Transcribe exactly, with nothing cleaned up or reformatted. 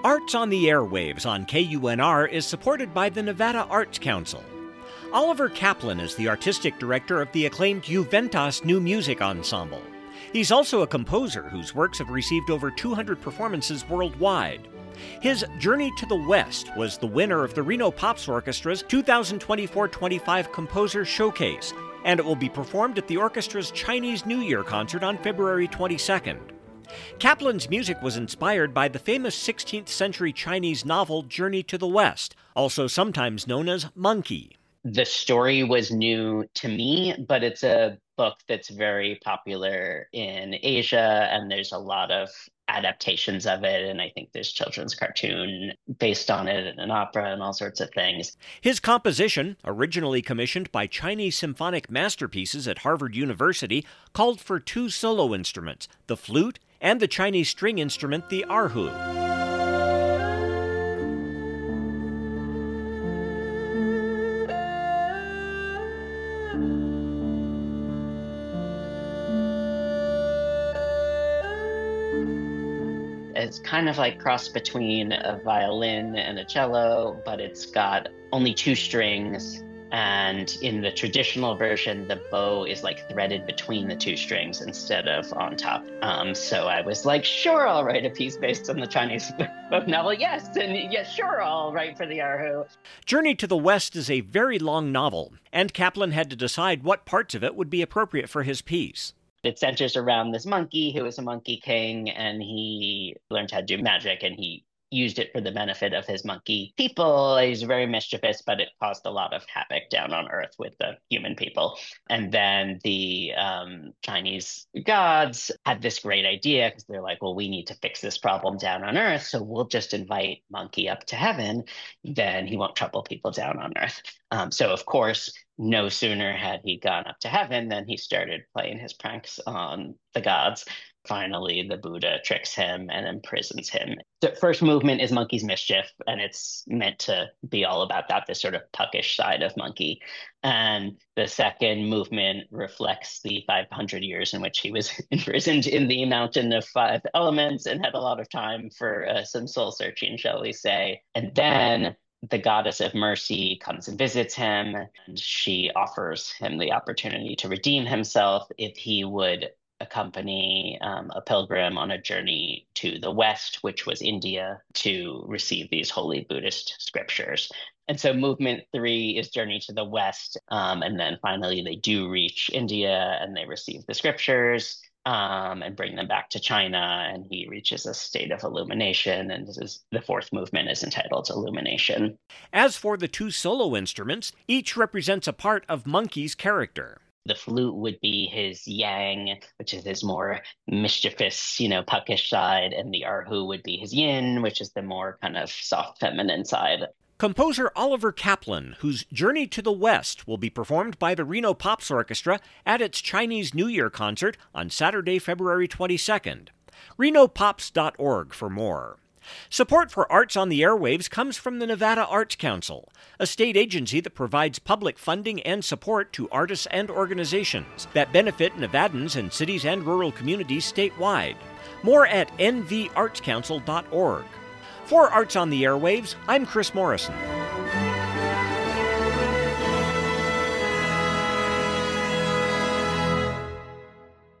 Arts on the Airwaves on K U N R is supported by the Nevada Arts Council. Oliver Kaplan is the artistic director of the acclaimed Juventas New Music Ensemble. He's also a composer whose works have received over two hundred performances worldwide. His Journey to the West was the winner of the Reno Pops Orchestra's two thousand twenty-four twenty-five Composer Showcase, and it will be performed at the orchestra's Chinese New Year concert on February twenty-second. Kaplan's music was inspired by the famous sixteenth century Chinese novel Journey to the West, also sometimes known as Monkey. The story was new to me, but it's a book that's very popular in Asia, and there's a lot of adaptations of it, and I think there's children's cartoon based on it and an opera and all sorts of things. His composition, originally commissioned by Chinese Symphonic Masterpieces at Harvard University, called for two solo instruments, the flute and the Chinese string instrument, the erhu. It's kind of like cross between a violin and a cello, but it's got only two strings. And in the traditional version, the bow is like threaded between the two strings instead of on top. Um, so I was like, sure, I'll write a piece based on the Chinese book novel. Yes, and yes, sure, I'll write for the erhu. Journey to the West is a very long novel, and Kaplan had to decide what parts of it would be appropriate for his piece. It centers around this monkey who is a monkey king, and he learned how to do magic, and he used it for the benefit of his monkey people. He's very mischievous, but it caused a lot of havoc down on Earth with the human people. And then the um, Chinese gods had this great idea because they're like, well, we need to fix this problem down on Earth, so we'll just invite Monkey up to heaven. Then he won't trouble people down on Earth. Um, so, of course, no sooner had he gone up to heaven than he started playing his pranks on the gods. Finally, the Buddha tricks him and imprisons him. The first movement is Monkey's Mischief, and it's meant to be all about that, this sort of puckish side of Monkey. And the second movement reflects the five hundred years in which he was imprisoned in the Mountain of Five Elements and had a lot of time for uh, some soul searching, shall we say. And then the goddess of mercy comes and visits him, and she offers him the opportunity to redeem himself if he would accompany um, a pilgrim on a journey to the West, which was India, to receive these holy Buddhist scriptures. And so movement three is Journey to the West. Um, and then finally, they do reach India and they receive the scriptures um, and bring them back to China. And he reaches a state of illumination. And this is the fourth movement is entitled Illumination. As for the two solo instruments, each represents a part of Monkey's character. The flute would be his yang, which is his more mischievous, you know, puckish side, and the erhu would be his yin, which is the more kind of soft feminine side. Composer Oliver Kaplan, whose Journey to the West will be performed by the Reno Pops Orchestra at its Chinese New Year concert on Saturday, February twenty-second. reno pops dot org for more. Support for Arts on the Airwaves comes from the Nevada Arts Council, a state agency that provides public funding and support to artists and organizations that benefit Nevadans in cities and rural communities statewide. More at n v arts council dot org. For Arts on the Airwaves, I'm Chris Morrison.